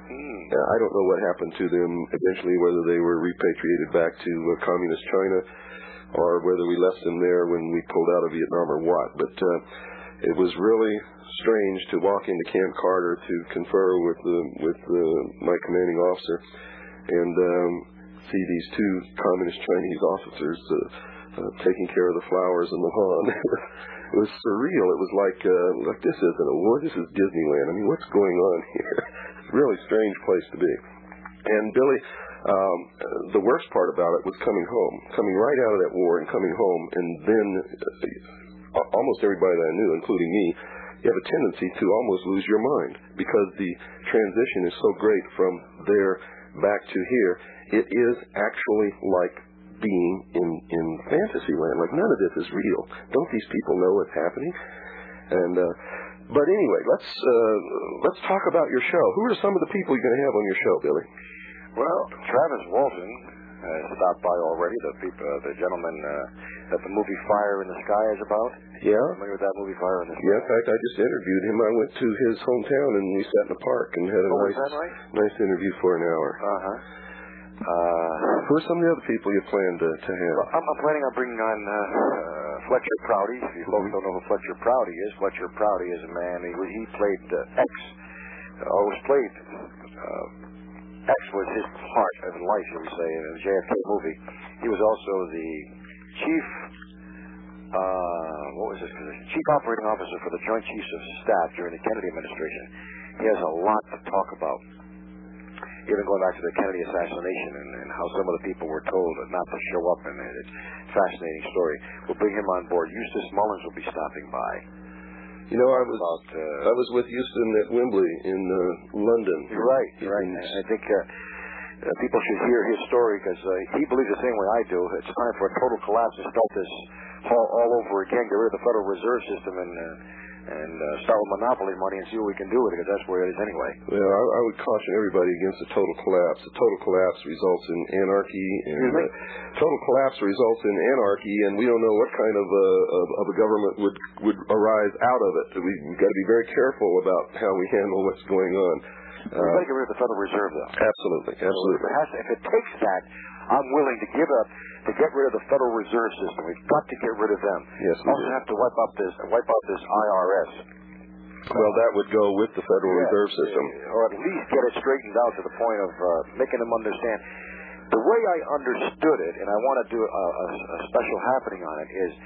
I don't know what happened to them eventually, whether they were repatriated back to communist China or whether we left them there when we pulled out of Vietnam or what. But it was really strange to walk into Camp Carter to confer with my commanding officer and see these 2 communist Chinese officers taking care of the flowers in the lawn. It was surreal. It was like this isn't a war. This is Disneyland. I mean, what's going on here? It's a really strange place to be. And Billy, the worst part about it was coming right out of that war and coming home, and then almost everybody that I knew, including me, you have a tendency to almost lose your mind because the transition is so great from there back to here. It is actually like being in fantasy land. Like, none of this is real. Don't these people know what's happening? And but anyway, let's talk about your show. Who are some of the people you're going to have on your show, Billy? Well, Travis Walton stopped by already. The gentleman that the movie Fire in the Sky is about. Yeah. Familiar with that movie Fire in the Sky? Yeah. In fact, I just interviewed him. I went to his hometown and we sat in the park and had a nice interview for an hour. Who are some of the other people you plan to have? Well, I'm planning on bringing on Fletcher Prouty. If you folks don't know who Fletcher Prouty is, Fletcher Prouty is a man. He played X. Always played. X was his part of life, shall we say, in the JFK movie. He was also the chief. What was his position? Chief Operating Officer for the Joint Chiefs of Staff during the Kennedy administration. He has a lot to talk about. Even going back to the Kennedy assassination and how some of the people were told not to show up, and it's a fascinating story. We'll bring him on board. Eustace Mullins will be stopping by. You know, I was with Houston at Wembley in London. You're right. And I think people should hear his story because he believes the same way I do. It's time for a total collapse and start this all over again. Get rid of the Federal Reserve System and start with monopoly money and see what we can do with it, because that's where it is anyway. Well, I would caution everybody against a total collapse. A total collapse results in anarchy, and total collapse results in anarchy, and we don't know what kind of a government would arise out of it. We've got to be very careful about how we handle what's going on. We've got to get rid of the Federal Reserve, though. Absolutely. So if it takes that, I'm willing to give up to get rid of the Federal Reserve System. We've got to get rid of them. Yes, we also have to wipe out this IRS. Well, that would go with the Federal Reserve System, or at least get it straightened out to the point of making them understand. The way I understood it, and I want to do a special happening on it, is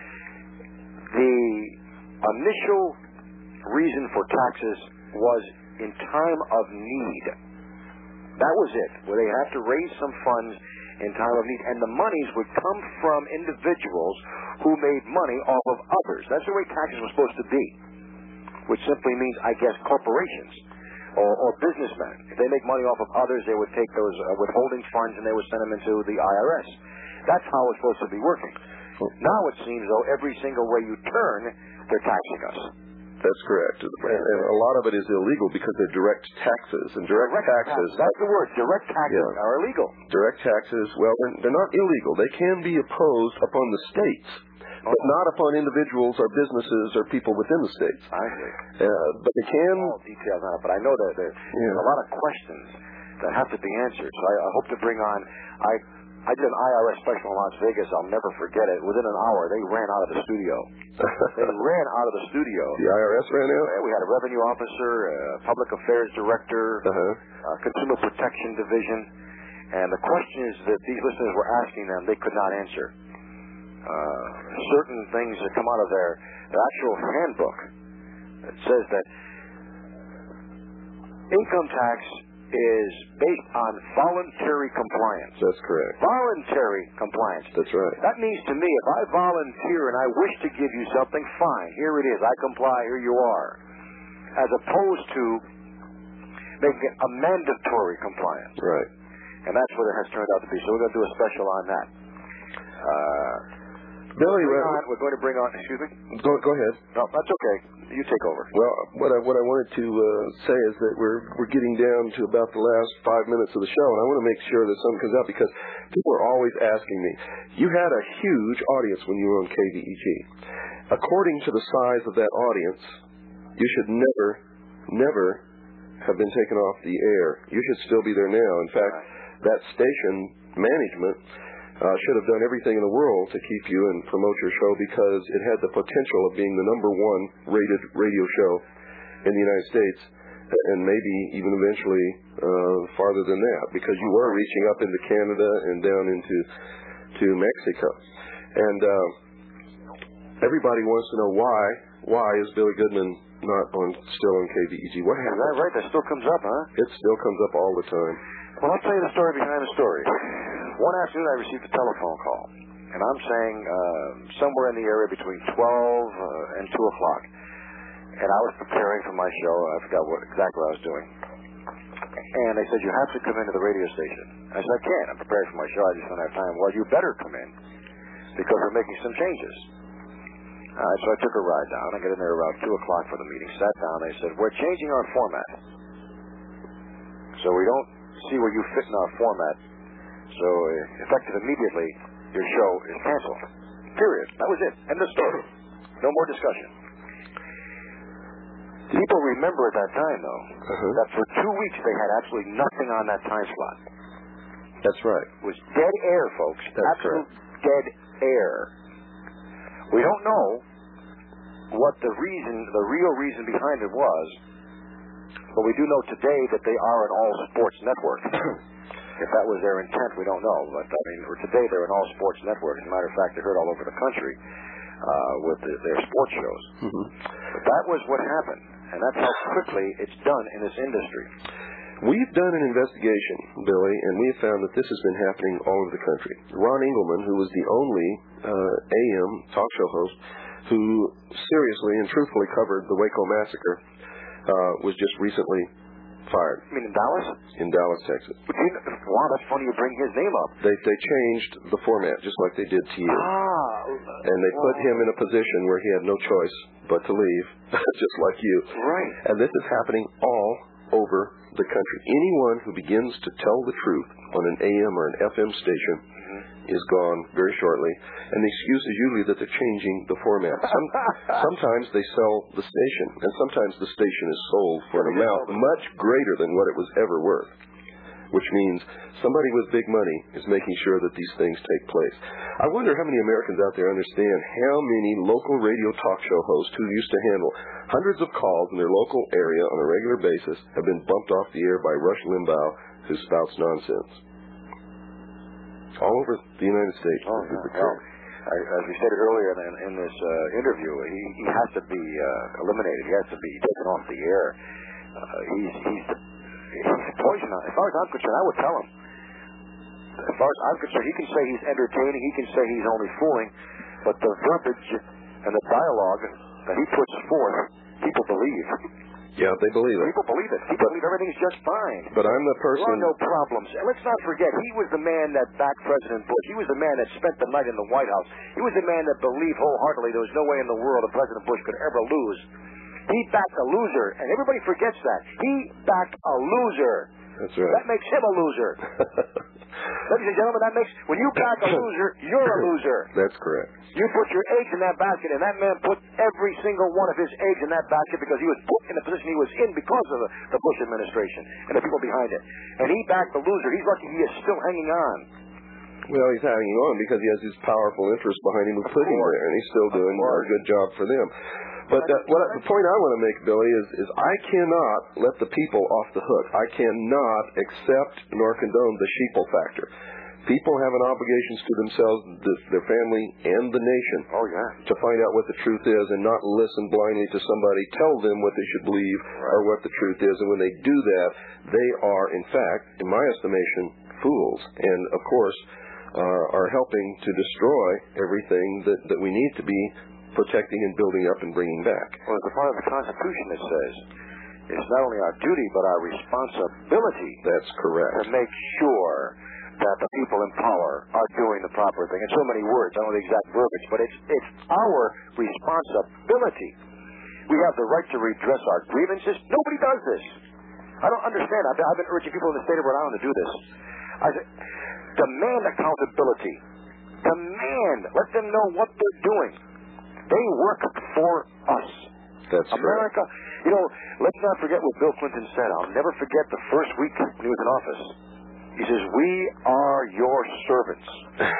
the initial reason for taxes was in time of need. That was it, where they had to raise some funds in time of need, and the monies would come from individuals who made money off of others. That's the way taxes were supposed to be, which simply means, I guess, corporations or businessmen. If they make money off of others, they would take those withholding funds and they would send them into the IRS. That's how it's supposed to be working. Now it seems, though, every single way you turn, they're taxing us. That's correct. And a lot of it is illegal because they're direct taxes. And direct taxes... That's the word. Direct taxes are illegal. Direct taxes, well, they're not illegal. They can be imposed upon the states. but not upon individuals or businesses or people within the states. I see. But they can... All details on it, but I know that there's a lot of questions that have to be answered. So I hope to bring on... I did an IRS special in Las Vegas. I'll never forget it. Within an hour, they ran out of the studio. They ran out of the studio. The IRS ran out? Yeah, we had a revenue officer, a public affairs director, consumer protection division. And the questions that these listeners were asking them, they could not answer. Certain things that come out of their actual handbook. It says that income tax is based on voluntary compliance. That's correct. Voluntary compliance. That's right. That means to me, if I volunteer and I wish to give you something, fine, here it is. I comply, here you are. As opposed to making it a mandatory compliance. Right. And that's what it has turned out to be. So we're going to do a special on that. Billy, we're going to bring on... Excuse me? Go ahead. No, that's okay. You take over. Well, what I wanted to say is that we're getting down to about the last 5 minutes of the show, and I want to make sure that something comes out because people are always asking me. You had a huge audience when you were on KVEG. According to the size of that audience, you should never have been taken off the air. You should still be there now. In fact, that station management should have done everything in the world to keep you and promote your show because it had the potential of being the #1 rated radio show in the United States and maybe even eventually farther than that because you were reaching up into Canada and down into Mexico. And everybody wants to know why is Billy Goodman not still on KVEG? What happened? Is that right? That still comes up, huh? It still comes up all the time. Well, I'll tell you the story behind the story. One afternoon, I received a telephone call, and I'm saying somewhere in the area between 12 and 2 o'clock. And I was preparing for my show. I forgot exactly what I was doing. And they said, you have to come into the radio station. I said, I can't. I'm preparing for my show. I just don't have time. Well, you better come in because we're making some changes. So I took a ride down. I got in there around 2 o'clock for the meeting, sat down. They said, we're changing our format. So we don't see where you fit in our format. So effective immediately, your show is canceled. Period. That was it. End of story. No more discussion. People remember at that time, though, that for 2 weeks they had absolutely nothing on that time slot. That's right. It was dead air, folks. That's absolute dead air. We don't know what the real reason behind it was, but we do know today that they are an all-sports network. If that was their intent, we don't know. But, I mean, today they're an all-sports network. As a matter of fact, they're heard all over the country with their sports shows. But that was what happened, and that's how quickly it's done in this industry. We've done an investigation, Billy, and we have found that this has been happening all over the country. Ron Engelman, who was the only AM talk show host who seriously and truthfully covered the Waco massacre, was just recently fired. You mean in Dallas? In Dallas, Texas. Wow, that's funny you bring his name up. They changed the format just like they did to you. And they put him in a position where he had no choice but to leave, just like you. Right. And this is happening all over the country. Anyone who begins to tell the truth on an AM or an FM station is gone very shortly. And the excuse is usually that they're changing the format. Sometimes they sell the station, and sometimes the station is sold for an amount much greater than what it was ever worth, which means somebody with big money is making sure that these things take place. I wonder how many Americans out there understand how many local radio talk show hosts who used to handle hundreds of calls in their local area on a regular basis have been bumped off the air by Rush Limbaugh, who spouts nonsense. All over the United States. As we said earlier in this interview, he has to be eliminated. He has to be taken off the air. He's poison. As far as I'm concerned, I would tell him. As far as I'm concerned, he can say he's entertaining. He can say he's only fooling. But the verbiage and the dialogue that he puts forth, people believe. Yeah, they believe it. People believe it. People believe everything's just fine. But I'm the person... There are no problems. And let's not forget, he was the man that backed President Bush. He was the man that spent the night in the White House. He was the man that believed wholeheartedly there was no way in the world that President Bush could ever lose. He backed a loser, and everybody forgets that. He backed a loser. That's right. That makes him a loser. Ladies and gentlemen, that makes, when you back a loser, you're a loser. That's correct. You put your eggs in that basket, and that man put every single one of his eggs in that basket because he was put in the position he was in because of the Bush administration and the people behind it. And he backed the loser. He's lucky he is still hanging on. Well, he's hanging on because he has these powerful interests behind him who put him there, and he's still doing a good job for them. But the point I want to make, Billy, is I cannot let the people off the hook. I cannot accept nor condone the sheeple factor. People have an obligation to themselves, their family, and the nation to find out what the truth is and not listen blindly to somebody tell them what they should believe or what the truth is. And when they do that, they are, in fact, in my estimation, fools. And, of course, are helping to destroy everything that we need to be protecting and building up and bringing back. Well, as a part of the Constitution, it says, it's not only our duty but our responsibility. That's correct. To make sure that the people in power are doing the proper thing. In so many words, I don't know the exact verbiage, but it's our responsibility. We have the right to redress our grievances. Nobody does this. I don't understand. I've been urging people in the state of Rhode Island to do this. I said, demand accountability. Demand. Let them know what they're doing. They work for us. That's America, right. You know, let's not forget what Bill Clinton said. I'll never forget the first week when he was in office. He says, we are your servants.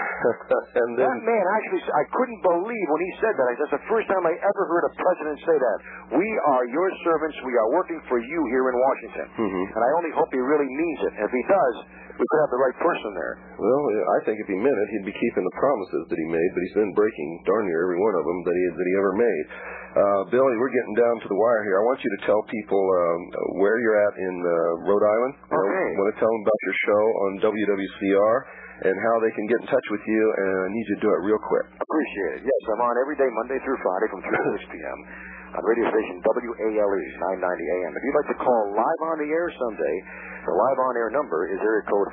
And then, that man actually, I couldn't believe when he said that. That's the first time I ever heard a president say that. We are your servants. We are working for you here in Washington. Mm-hmm. And I only hope he really means it. If he does, we could have the right person there. Well, I think if he meant it, he'd be keeping the promises that he made, but he's been breaking darn near every one of them that he ever made. Billy, we're getting down to the wire here. I want you to tell people where you're at in Rhode Island. Okay. I want to tell them about your show on WWCR and how they can get in touch with you, and I need you to do it real quick. Appreciate it. Yes, I'm on every day, Monday through Friday from 3 to 6 p.m. on radio station WALE 990 AM. If you'd like to call live on the air someday, the live on air number is area code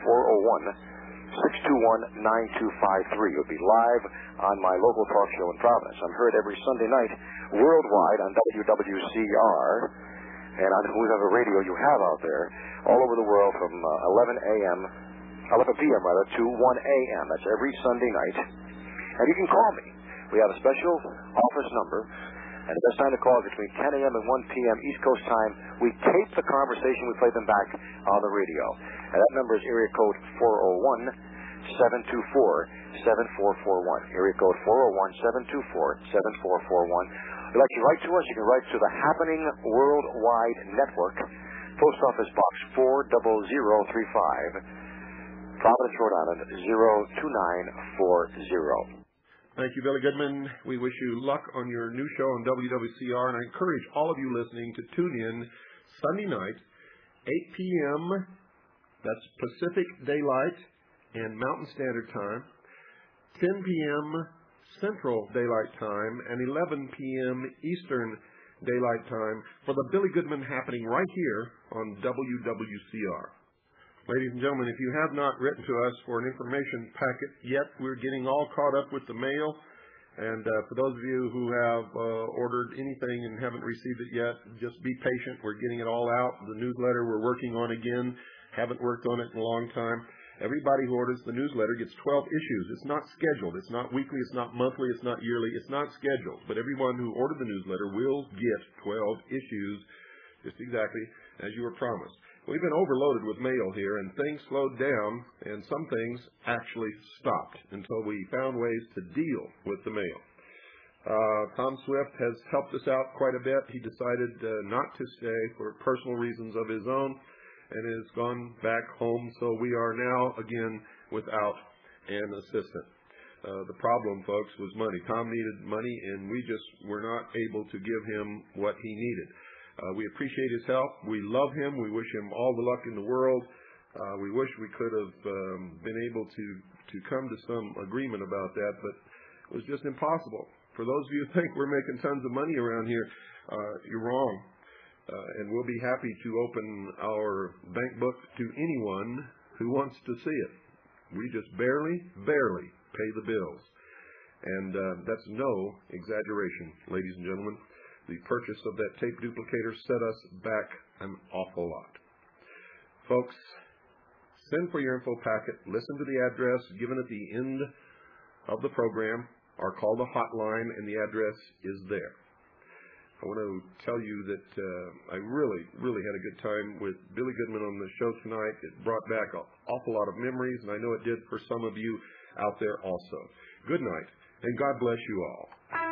401-621-9253. It'll be live on my local talk show in Providence. I'm heard every Sunday night worldwide on WWCR and on whoever radio you have out there, all over the world from 11 p.m. to 1 a.m. That's every Sunday night. And you can call me. We have a special office number. And the best time to call is between 10 a.m. and 1 p.m. East Coast time. We tape the conversation. We play them back on the radio. And that number is area code 401-724-7441. Area code 401-724-7441. If you'd like to write to us, you can write to the Happening Worldwide Network, Post Office Box 40035, Providence, Rhode Island, 02940. Thank you, Billy Goodman. We wish you luck on your new show on WWCR, and I encourage all of you listening to tune in Sunday night, 8 p.m., that's Pacific Daylight and Mountain Standard Time, 10 p.m. Central Daylight Time, and 11 p.m. Eastern Daylight Time for the Billy Goodman happening right here on WWCR. Ladies and gentlemen, if you have not written to us for an information packet yet, we're getting all caught up with the mail. And for those of you who have ordered anything and haven't received it yet, just be patient. We're getting it all out. The newsletter we're working on again. Haven't worked on it in a long time. Everybody who orders the newsletter gets 12 issues. It's not scheduled. It's not weekly. It's not monthly. It's not yearly. It's not scheduled. But everyone who ordered the newsletter will get 12 issues, just exactly as you were promised. We've been overloaded with mail here, and things slowed down, and some things actually stopped until we found ways to deal with the mail. Tom Swift has helped us out quite a bit. He decided not to stay for personal reasons of his own and has gone back home, so we are now, again, without an assistant. The problem, folks, was money. Tom needed money, and we just were not able to give him what he needed. We appreciate his help. We love him. We wish him all the luck in the world. We wish we could have been able to come to some agreement about that, but it was just impossible. For those of you who think we're making tons of money around here, you're wrong. And we'll be happy to open our bank book to anyone who wants to see it. We just barely pay the bills. And that's no exaggeration, ladies and gentlemen. The purchase of that tape duplicator set us back an awful lot. Folks, Send for your info packet. Listen to the address given at the end of the program, or call the hotline, and the address is there. I want to tell you that I really had a good time with Billy Goodman on the show tonight. It brought back an awful lot of memories, and I know it did for some of you out there also. Good night, and God bless you all.